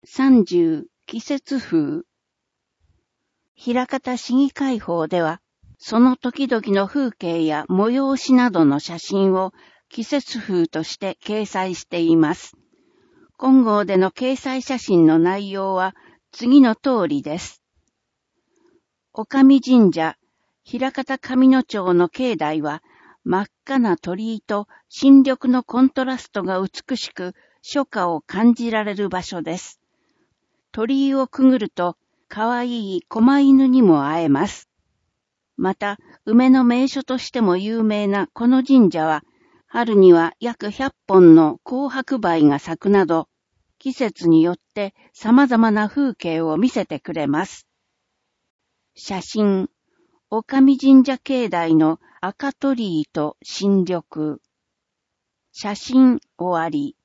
30季節風。枚方市議会報では、その時々の風景や催しなどの写真を季節風として掲載しています。今号での掲載写真の内容は次の通りです。お上神社、枚方上野町の境内は真っ赤な鳥居と新緑のコントラストが美しく、初夏を感じられる場所です。鳥居をくぐると、かわいい狛犬にも会えます。また、梅の名所としても有名なこの神社は、春には約100本の紅白梅が咲くなど、季節によって様々な風景を見せてくれます。写真、お上神社境内の赤鳥居と新緑。写真終わり。